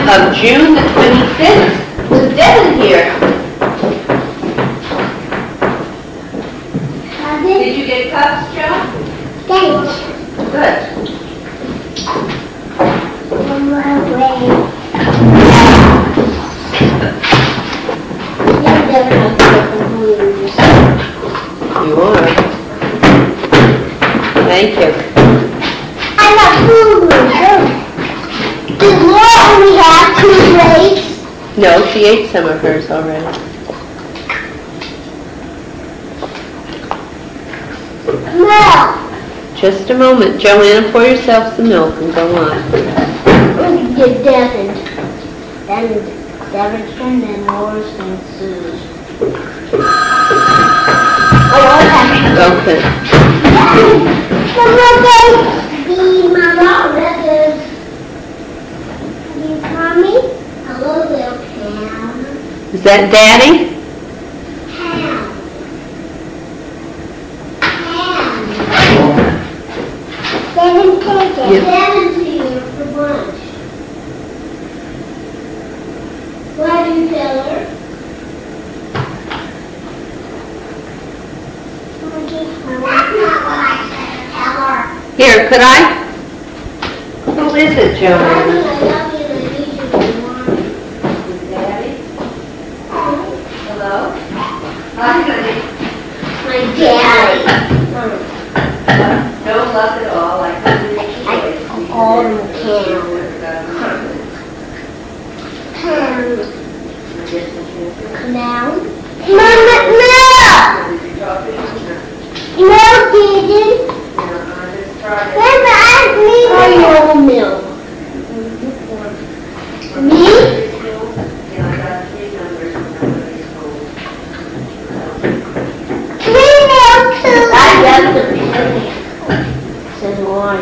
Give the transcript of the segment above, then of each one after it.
of June the 25th with Devin here. Did you get cups, Joe? Thanks. Good. One more way. You are. Thank you. I got food. Did Laura only have 2 plates? No, she ate some of hers already. Milk. Just a moment. Joanna, pour yourself some milk and go on. Get Devin. Devin's and then Laura's and Sue's. Okay. Mama, Mommy? Hello there, Pam. Is that Daddy? Pam. Devin, take it. Yep. Devin's here for lunch. Why do you tell her? Here, could I? Who is it, Joanna? Daddy? Hello? Hi, honey. My daddy. No luck at all. I couldn't make a choice. All in Now. Mama, no! No, didn't. Mama, ask me for your milk. Me? Me milk too. I love the milk. Says why?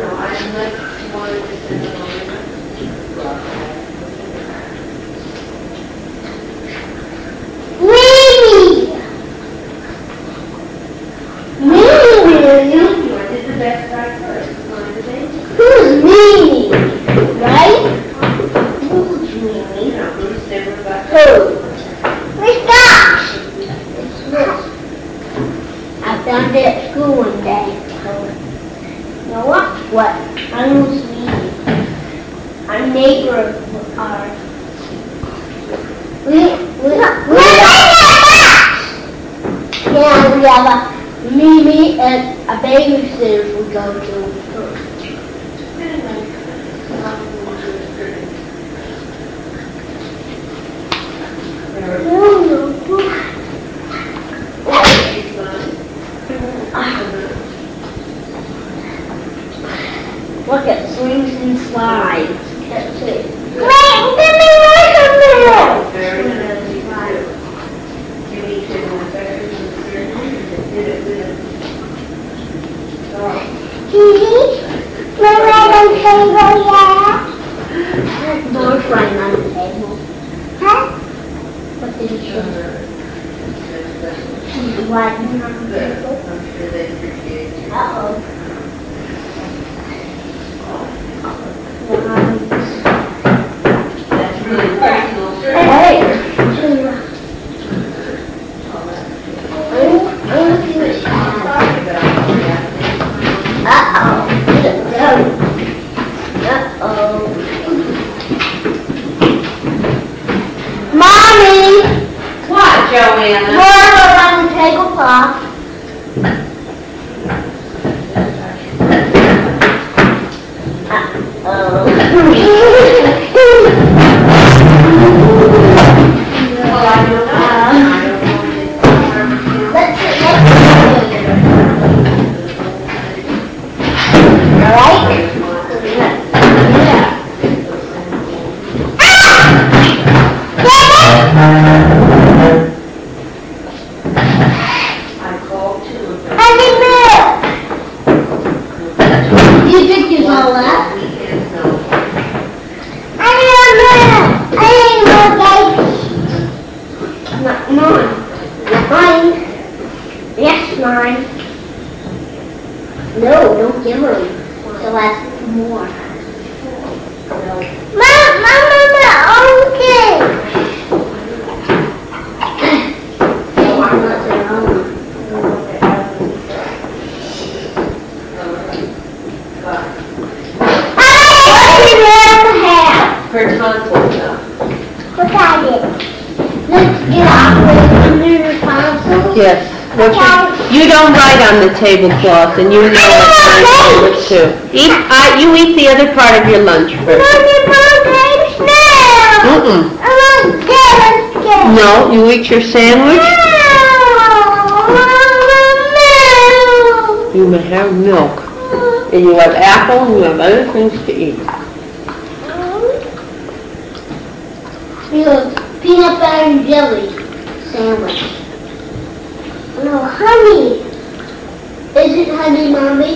Who's Mimi? Right? Who's Mimi? Who? Where's Gosh? It's this. I found it at school one day. You know what? What? I know it's Mimi. Our neighbor of ours. Yeah, we have a Mimi and a babysitter we go to. Look at swings and slides. That's it. Wait, give me Remember on the table, yeah? Door's right on the table. Huh? What did you do? She's writing on the table. Uh-oh. That's really personal. Hey! Mommy! What, Joanna? Laura on the tablecloth. Mine. No, don't give her. She'll ask for more. No. Mom, Yes. You don't write on the tablecloth, and you know it's my favorite too. You eat the other part of your lunch first. No, you eat your sandwich. You may have milk, and you have apple, and you have other things to eat. Peanut butter and jelly sandwich. No, honey. Is it honey, Mommy?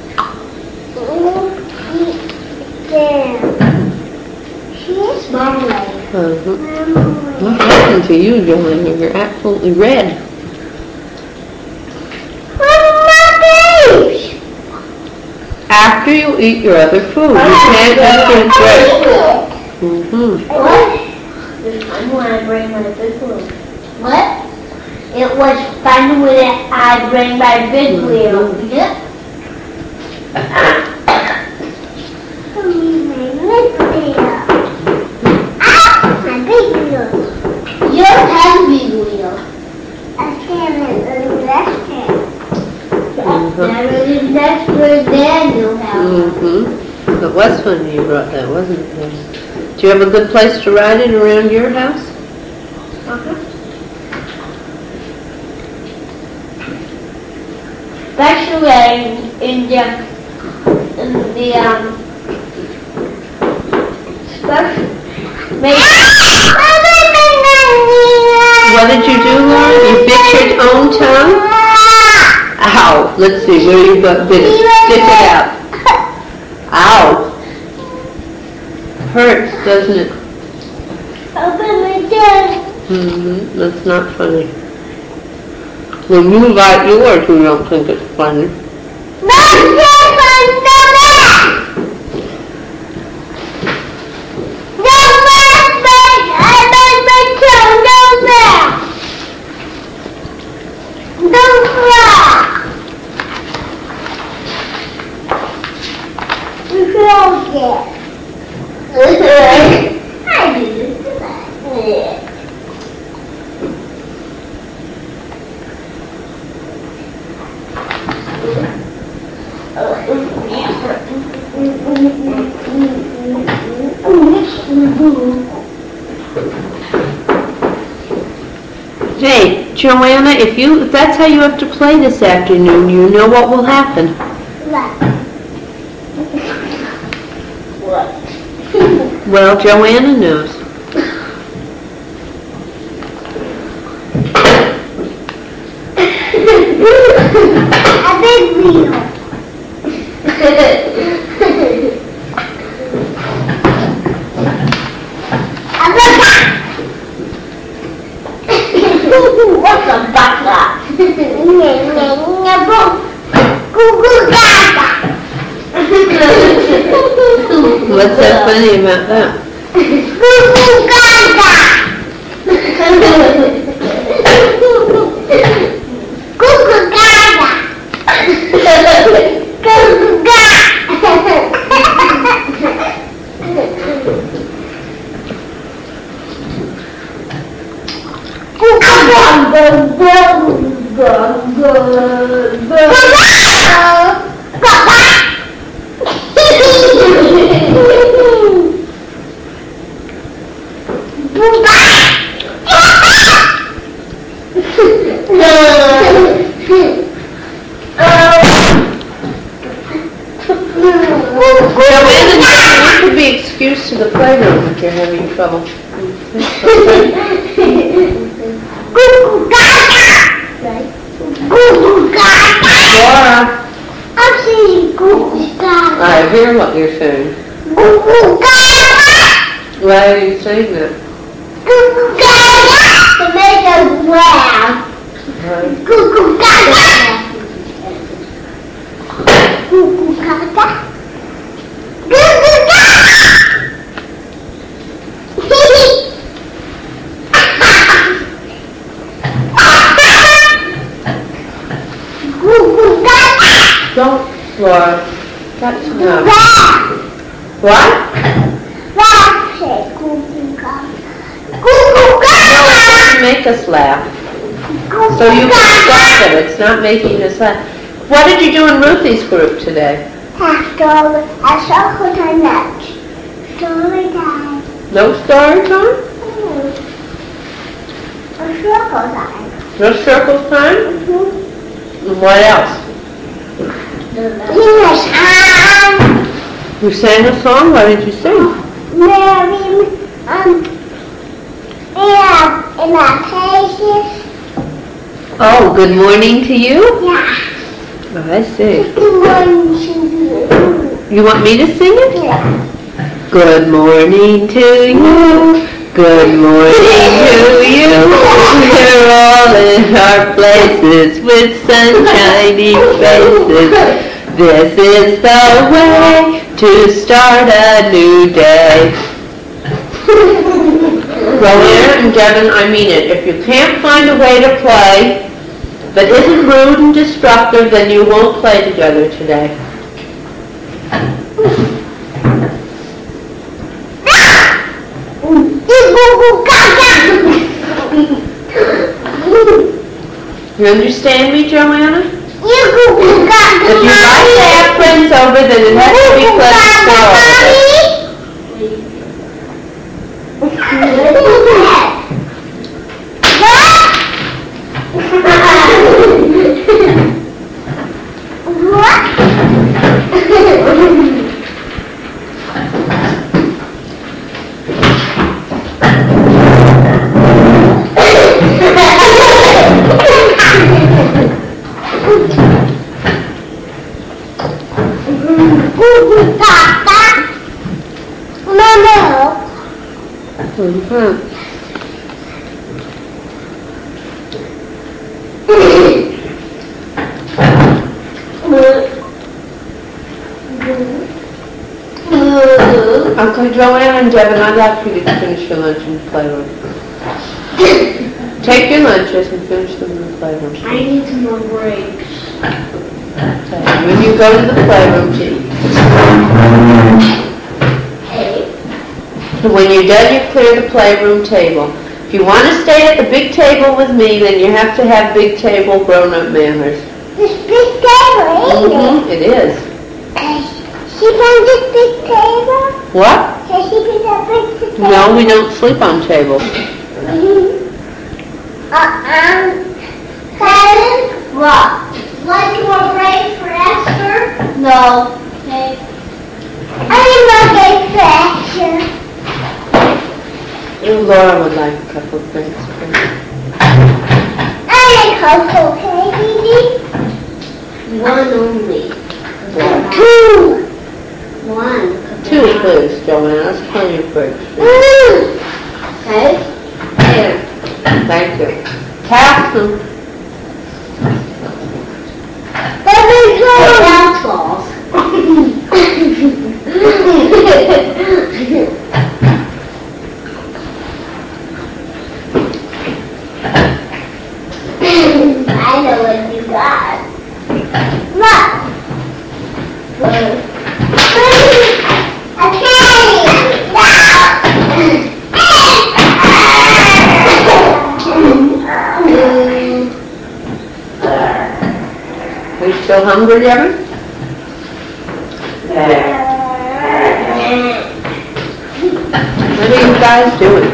Yeah. She is marmalade. What happened to you, Joanna? You're absolutely red. After you eat your other food, you can't just drink bread. What? I want to bring my big wheel. What? It was fun when I bring my big wheel. Yep. My big wheel. Yours has a big wheel. I can't remember that. That's where Daniel has. It was fun when you brought that, wasn't it? Do you have a good place to ride it around your house? Especially in the What did you do, Laura? You bit your own tongue? Ow! Let's see, where you bit it? Stick it out. Ow! Hurts, doesn't it? Open my tongue. That's not funny. When you bite yours, you don't think it's funny. Hey, Joanna, if that's how you have to play this afternoon, you know what will happen. What? Well, Joanna knows. A big wheel. What's a butler? What's so funny about that? You could be excused to the playroom if you're having trouble. Laura, I'm saying Goo I hear what you're saying. Why are you saying that? To make us laugh. Goo gaga. Goo gaga. Goo gaga. Don't, Laura. That's enough. What? No, it doesn't make us laugh. So you can stop it. It's not making us laugh. What did you do in Ruthie's group today? Story time. Story time. No story time? A circle time. No circle time? And what else? You sang a song? What did you sing? Mary, in my pages. Oh, good morning to you? Yeah. Oh, I see. Good morning to you. You want me to sing it? Yeah. Good morning to you. Good morning to you. We're all in our places with sunshiny faces. This is the way to start a new day. Roanna and Devin, I mean it. If you can't find a way to play that isn't rude and destructive, then you won't play together today. You understand me, Joanna? If you'd like to have friends over, then it has to be pleasant for all of us. Okay, Joanna and Devin, I'd like you to finish your lunch in the playroom. Take your lunches and finish them in the playroom. I need some more breaks. Okay, when you go to the playroom to eat. When you're done, you clear the playroom table. If you want to stay at the big table with me, then you have to have big table grown-up manners. This big table, isn't it? It is. Sleep on this big table? What? Can I sleep on that big table? No, we don't sleep on tables. Karen? What? Want more break for Esther? No. Okay. I need more break for Esther. Laura would like a couple of things. I like Cocoa, baby. One only. Two. One. Two, please, Joanna. That's plenty of breaks. Okay. There. Thank you. Catherine. Let me go. I know what you got. Look. Are you still hungry, Devin? What are you guys doing?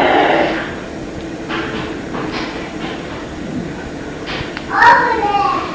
Over there.